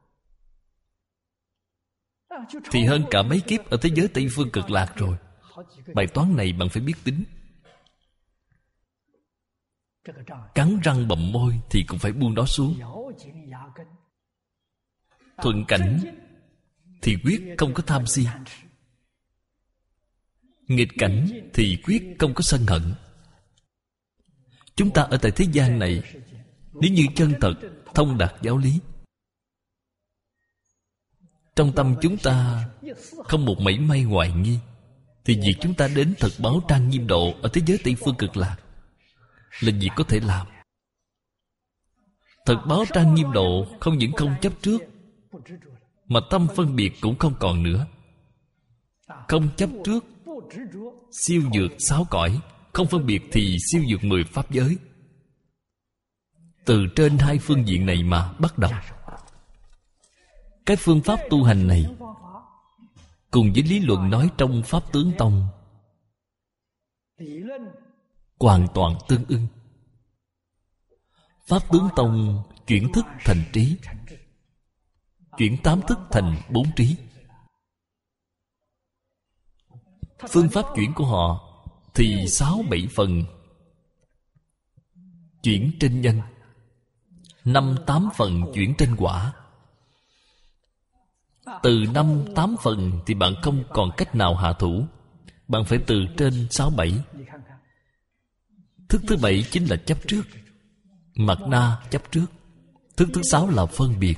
thì hơn cả mấy kiếp ở thế giới Tây Phương Cực Lạc rồi. Bài toán này bạn phải biết tính. Cắn răng bậm môi thì cũng phải buông đó xuống. Thuận cảnh thì quyết không có tham si, nghịch cảnh thì quyết không có sân hận. Chúng ta ở tại thế gian này, nếu như chân thật thông đạt giáo lý, trong tâm chúng ta không một mảy may hoài nghi, thì việc chúng ta đến thật báo trang nghiêm độ ở thế giới Tây Phương Cực Lạc là việc có thể làm. Thật báo trang nghiêm độ không những không chấp trước, mà tâm phân biệt cũng không còn nữa. Không chấp trước, siêu vượt 6 cõi. Không phân biệt thì siêu vượt 10 pháp giới. Từ trên 2 phương diện này mà bắt đầu. Cái phương pháp tu hành này cùng với lý luận nói trong Pháp Tướng Tông hoàn toàn tương ưng. Pháp Tướng Tông chuyển thức thành trí, chuyển 8 thức thành 4 trí. Phương pháp chuyển của họ thì 6-7 phần chuyển trên nhân, 5-8 phần chuyển trên quả. Từ 5-8 phần thì bạn không còn cách nào hạ thủ. Bạn phải từ trên 6-7. Thức thứ 7 chính là chấp trước. Mạt na chấp trước. Thức thứ 6 là phân biệt.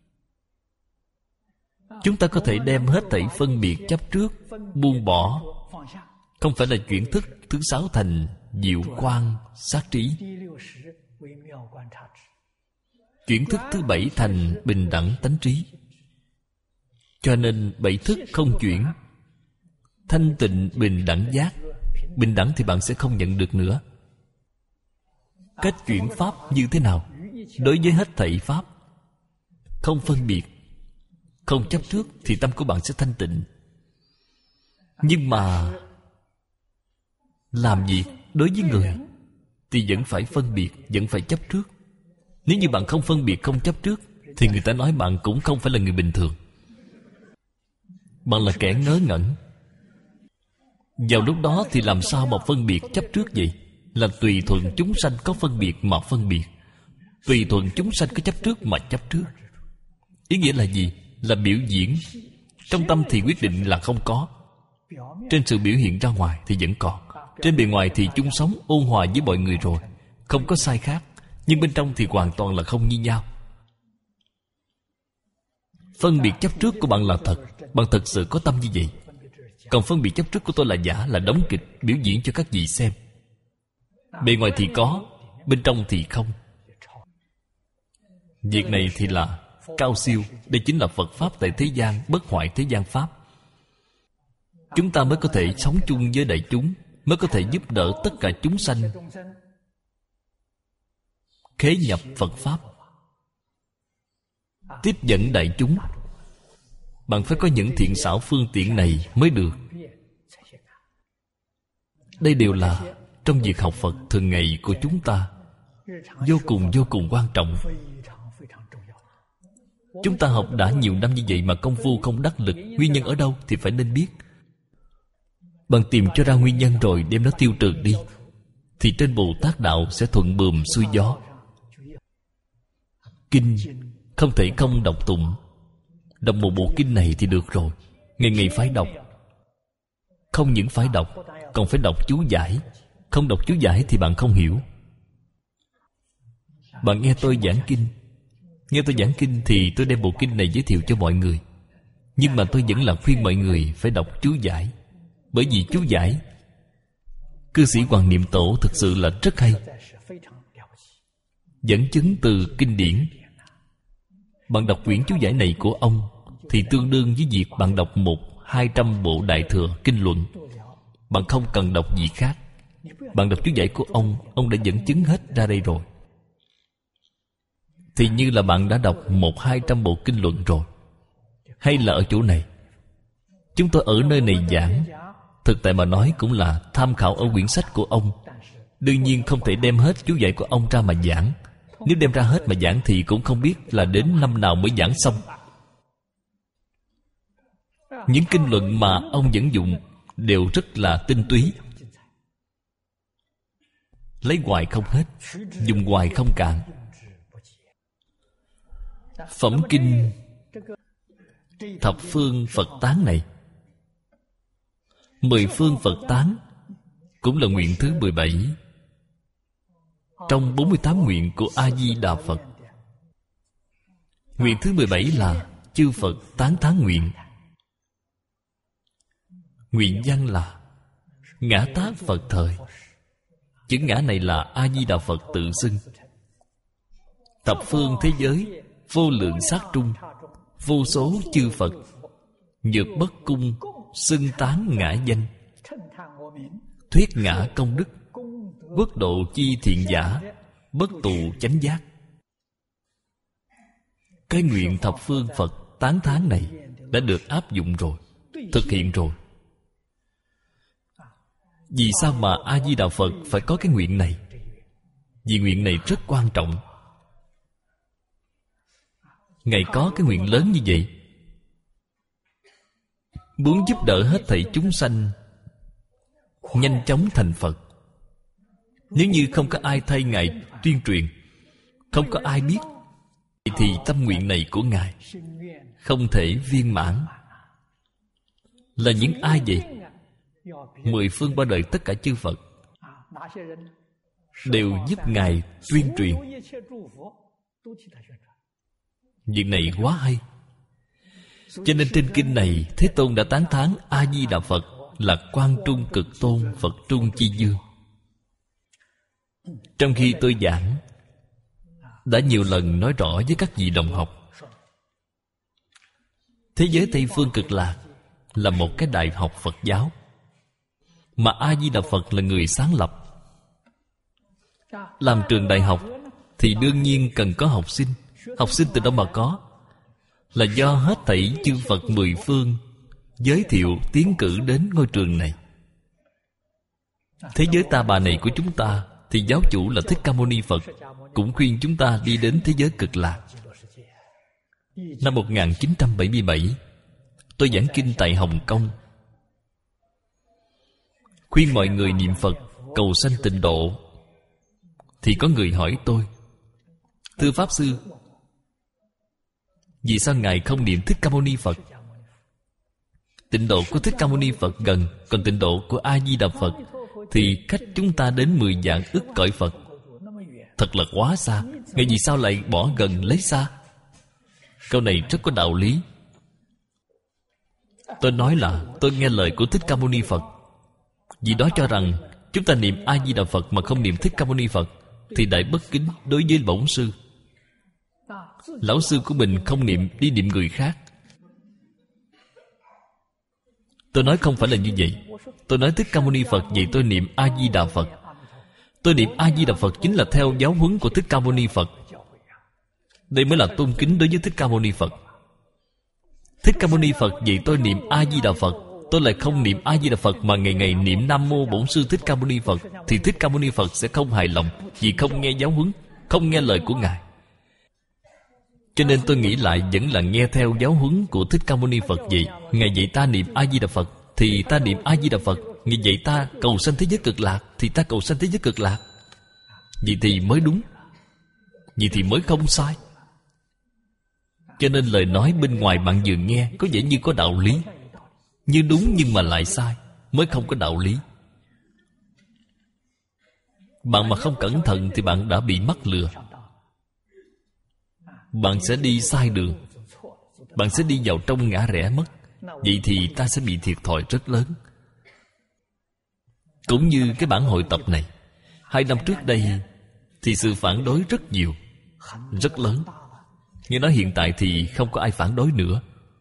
Chúng ta có thể đem hết thảy phân biệt chấp trước buông bỏ. Không phải là chuyển thức thứ 6 thành diệu quan sát trí. Chuyển thức thứ 7 thành bình đẳng tánh trí. Cho nên 7 thức không chuyển. Thanh tịnh bình đẳng giác. Bình đẳng thì bạn sẽ không nhận được nữa. Cách chuyển pháp như thế nào? Đối với hết thảy pháp, không phân biệt, không chấp trước, thì tâm của bạn sẽ thanh tịnh. Nhưng mà làm việc đối với người thì vẫn phải phân biệt, vẫn phải chấp trước. Nếu như bạn không phân biệt, không chấp trước, thì người ta nói bạn cũng không phải là người bình thường. Bạn là kẻ ngớ ngẩn. Vào lúc đó thì làm sao mà phân biệt chấp trước vậy? Là tùy thuận chúng sanh có phân biệt mà phân biệt, tùy thuận chúng sanh có chấp trước mà chấp trước. Ý nghĩa là gì? Là biểu diễn. Trong tâm thì quyết định là không có. Trên sự biểu hiện ra ngoài thì vẫn còn. Trên bề ngoài thì chung sống ôn hòa với mọi người rồi, không có sai khác. Nhưng bên trong thì hoàn toàn là không như nhau. Phân biệt chấp trước của bạn là thật. Bạn thật sự có tâm như vậy. Còn phân biệt chấp trước của tôi là giả, là đóng kịch, biểu diễn cho các vị xem. Bề ngoài thì có, bên trong thì không. Việc này thì là cao siêu. Đây chính là Phật Pháp tại thế gian, bất hoại thế gian Pháp. Chúng ta mới có thể sống chung với đại chúng, mới có thể giúp đỡ tất cả chúng sanh khế nhập Phật Pháp, tiếp dẫn đại chúng. Bạn phải có những thiện xảo phương tiện này mới được. Đây đều là trong việc học Phật thường ngày của chúng ta, vô cùng quan trọng. Chúng ta học đã nhiều năm như vậy mà công phu không đắc lực. Nguyên nhân ở đâu thì phải nên biết. Bạn tìm cho ra nguyên nhân rồi đem nó tiêu trừ đi, thì trên Bồ Tát đạo sẽ thuận buồm xuôi gió. Kinh không thể không đọc tụng. Đọc một bộ kinh này thì được rồi. Ngày ngày phải đọc. Không những phải đọc, còn phải đọc chú giải. Không đọc chú giải thì bạn không hiểu. Bạn nghe tôi giảng kinh. Nghe tôi giảng kinh thì tôi đem bộ kinh này giới thiệu cho mọi người. Nhưng mà tôi vẫn là khuyên mọi người phải đọc chú giải. Bởi vì chú giải, cư sĩ Hoàng Niệm Tổ thực sự là rất hay, dẫn chứng từ kinh điển. Bạn đọc quyển chú giải này của ông thì tương đương với việc bạn đọc 100-200 bộ Đại Thừa kinh luận. Bạn không cần đọc gì khác. Bạn đọc chú giải của ông đã dẫn chứng hết ra đây rồi. Thì như là bạn đã đọc 100-200 bộ kinh luận rồi. Hay là ở chỗ này, chúng tôi ở nơi này giảng, thực tại mà nói cũng là tham khảo ở quyển sách của ông. Đương nhiên không thể đem hết chú giải của ông ra mà giảng. Nếu đem ra hết mà giảng thì cũng không biết là đến năm nào mới giảng xong. Những kinh luận mà ông dẫn dụng đều rất là tinh túy, lấy hoài không hết, dùng hoài không cạn. Phẩm kinh Thập Phương Phật Tán này, 10 phương Phật Tán cũng là nguyện thứ 17 trong 48 nguyện của A-di-đà Phật. Nguyện thứ 17 là chư Phật tán thán nguyện. Nguyện văn là ngã tát Phật thời. Chữ ngã này là A-di-đà Phật tự xưng. Thập phương thế giới, vô lượng sát trung, vô số chư Phật, nhược bất cung, xưng tán ngã danh, thuyết ngã công đức, quốc độ chi thiện giả, bất tụ chánh giác. Cái nguyện thập phương Phật tán thán này đã được áp dụng rồi, thực hiện rồi. Vì sao mà A-di-đà Phật phải có cái nguyện này? Vì nguyện này rất quan trọng. Ngài có cái nguyện lớn như vậy, muốn giúp đỡ hết thảy chúng sanh nhanh chóng thành Phật. Nếu như không có ai thay Ngài tuyên truyền, không có ai biết, thì tâm nguyện này của Ngài không thể viên mãn. Là những ai vậy? 10 phương ba đời tất cả chư Phật đều giúp Ngài tuyên truyền. Việc này quá hay. Cho nên trên kinh này Thế Tôn đã tán thán A-di-đà Phật là Quang Trung Cực Tôn Phật Trung Chi Dương. Trong khi tôi giảng, đã nhiều lần nói rõ với các vị đồng học, thế giới Tây Phương Cực Lạc là một cái đại học Phật giáo, mà A-di-đà Phật là người sáng lập. Làm trường đại học thì đương nhiên cần có học sinh. Học sinh từ đâu mà có? Là do hết thảy chư Phật 10 phương giới thiệu tiến cử đến ngôi trường này. Thế giới Ta Bà này của chúng ta thì giáo chủ là Thích Ca Mâu Ni Phật cũng khuyên chúng ta đi đến thế giới Cực Lạc. Năm 1977, tôi giảng kinh tại Hồng Kông, khuyên mọi người niệm Phật cầu sanh tịnh độ. Thì có người hỏi tôi: thưa Pháp Sư, vì sao Ngài không niệm Thích Ca Mâu Ni Phật? Tịnh độ của Thích Ca Mâu Ni Phật gần, còn tịnh độ của A-di-đà Phật thì cách chúng ta đến 10 vạn ức cõi Phật. Thật là quá xa. Ngài vì sao lại bỏ gần lấy xa? Câu này rất có đạo lý. Tôi nói là tôi nghe lời của Thích Ca Mâu Ni Phật. Vì đó cho rằng chúng ta niệm A-di-đà Phật mà không niệm Thích Ca Mâu Ni Phật thì đại bất kính đối với bổn sư. Lão sư của mình không niệm, đi niệm người khác. Tôi nói không phải là như vậy. Tôi nói Thích Ca Mâu Ni Phật dạy tôi niệm A-di-đà Phật. Tôi niệm A-di-đà Phật chính là theo giáo huấn của Thích Ca Mâu Ni Phật. Đây mới là tôn kính đối với Thích Ca Mâu Ni Phật. Thích Ca Mâu Ni Phật dạy tôi niệm A-di-đà Phật, tôi lại không niệm A-di-đà Phật mà ngày ngày niệm Nam Mô Bổn Sư Thích Ca Mâu Ni Phật, thì Thích Ca Mâu Ni Phật sẽ không hài lòng, vì không nghe giáo huấn, không nghe lời của Ngài. Cho nên tôi nghĩ lại vẫn là nghe theo giáo huấn của Thích Ca Mâu Ni Phật vậy. Ngài dạy ta niệm A-di-đà Phật thì ta niệm A-di-đà Phật. Ngài dạy ta cầu sanh thế giới Cực Lạc thì ta cầu sanh thế giới Cực Lạc. Vậy thì mới đúng, vậy thì mới không sai. Cho nên lời nói bên ngoài bạn vừa nghe có vẻ như có đạo lý, như đúng nhưng mà lại sai, mới không có đạo lý. Bạn mà không cẩn thận thì bạn đã bị mắc lừa. Bạn sẽ đi sai đường, bạn sẽ đi vào trong ngã rẽ mất. Vậy thì ta sẽ bị thiệt thòi rất lớn. Cũng như cái bản hội tập này, 2 năm trước đây thì sự phản đối rất nhiều, rất lớn. Nghe nói hiện tại thì không có ai phản đối nữa.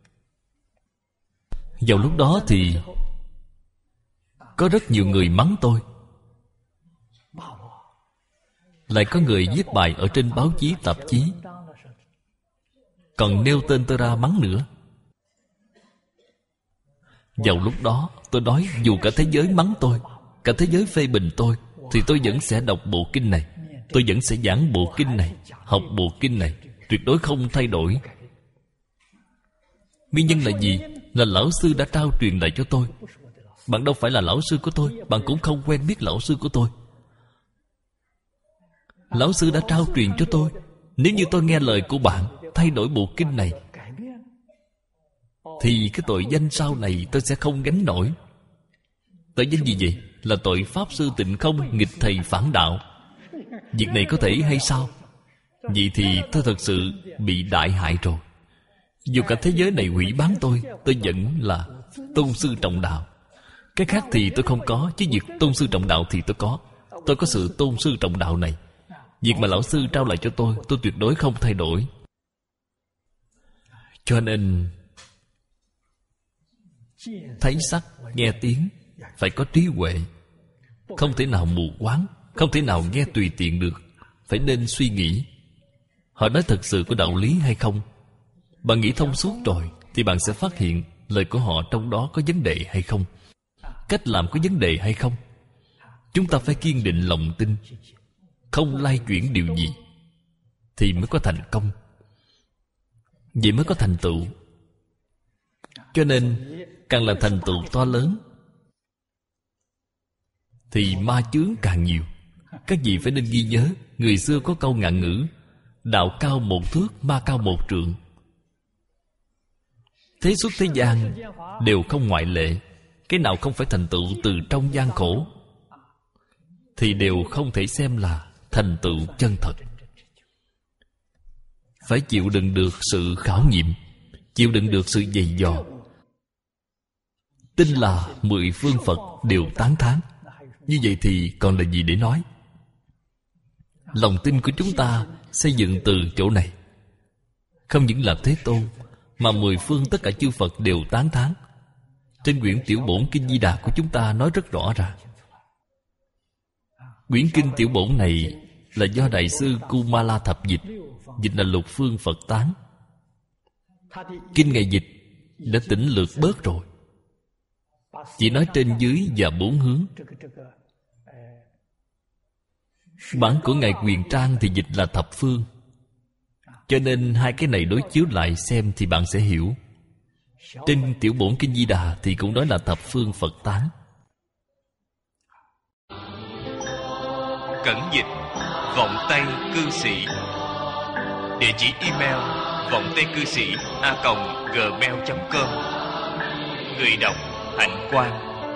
Vào lúc đó thì có rất nhiều người mắng tôi. Lại có người viết bài ở trên báo chí, tạp chí, còn nêu tên tôi ra mắng nữa. Vào lúc đó tôi nói dù cả thế giới mắng tôi, cả thế giới phê bình tôi, thì tôi vẫn sẽ đọc bộ kinh này, tôi vẫn sẽ giảng bộ kinh này, học bộ kinh này, tuyệt đối không thay đổi. Nguyên nhân là gì? Là lão sư đã trao truyền lại cho tôi. Bạn đâu phải là lão sư của tôi, bạn cũng không quen biết lão sư của tôi. Lão sư đã trao truyền cho tôi. Nếu như tôi nghe lời của bạn, thay đổi bộ kinh này, thì cái tội danh sau này tôi sẽ không gánh nổi. Tội danh gì vậy? Là tội Pháp Sư Tịnh Không nghịch thầy phản đạo. Việc này có thể hay sao? Vậy thì tôi thật sự bị đại hại rồi. Dù cả thế giới này hủy bán tôi vẫn là tôn sư trọng đạo. Cái khác thì tôi không có, chứ việc tôn sư trọng đạo thì tôi có. Tôi có sự tôn sư trọng đạo này. Việc mà lão sư trao lại cho tôi tuyệt đối không thay đổi. Cho nên thấy sắc, nghe tiếng phải có trí huệ. Không thể nào mù quáng, không thể nào nghe tùy tiện được. Phải nên suy nghĩ, họ nói thật sự có đạo lý hay không. Bạn nghĩ thông suốt rồi thì bạn sẽ phát hiện lời của họ trong đó có vấn đề hay không, cách làm có vấn đề hay không. Chúng ta phải kiên định lòng tin, không lay chuyển điều gì, thì mới có thành công, vậy mới có thành tựu. Cho nên càng là thành tựu to lớn thì ma chướng càng nhiều. Các vị phải nên ghi nhớ, người xưa có câu ngạn ngữ: đạo cao một thước, ma cao một trượng. Thế xuất thế gian đều không ngoại lệ. Cái nào không phải thành tựu từ trong gian khổ thì đều không thể xem là thành tựu chân thật. Phải chịu đựng được sự khảo nghiệm, chịu đựng được sự dày dò. Tin là 10 phương Phật đều tán thán. Như vậy thì còn là gì để nói? Lòng tin của chúng ta xây dựng từ chỗ này. Không những là Thế Tôn, mà 10 phương tất cả chư Phật đều tán thán. Trên quyển Tiểu Bổn Kinh Di Đà của chúng ta nói rất rõ ràng. Quyển Kinh Tiểu Bổn này là do Đại sư Kumala thập dịch, dịch là lục phương Phật tán. Kinh Ngài dịch đã tỉnh lược bớt rồi, chỉ nói trên dưới và 4 hướng. Bản của Ngài Quyền Trang thì dịch là thập phương. Cho nên hai cái này đối chiếu lại xem thì bạn sẽ hiểu. Trên Tiểu Bổn Kinh Di Đà thì cũng nói là thập phương Phật tán. Cẩn dịch Vọng Tây Cư Sĩ. Địa chỉ email vongtaicư sĩ@gmail.com. Người đọc Hạnh Quang.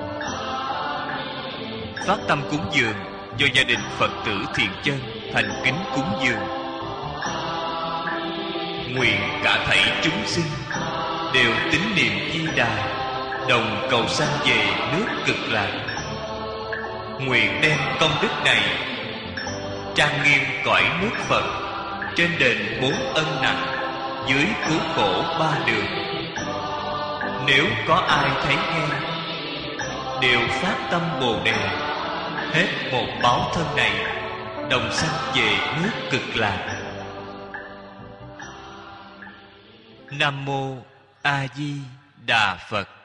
Phát tâm cúng dường do gia đình Phật tử Thiện Chân thành kính cúng dường. Nguyện cả thảy chúng sinh đều tín niệm Di Đà, đồng cầu sanh về nước Cực Lạc. Nguyện đem công đức này trang nghiêm cõi nước Phật, trên đền 4 ân nặng, dưới cứu khổ 3 đường. Nếu có ai thấy nghe, đều phát tâm Bồ Đề, hết một báo thân này, đồng sanh về nước Cực Lạc. Nam Mô A Di Đà Phật.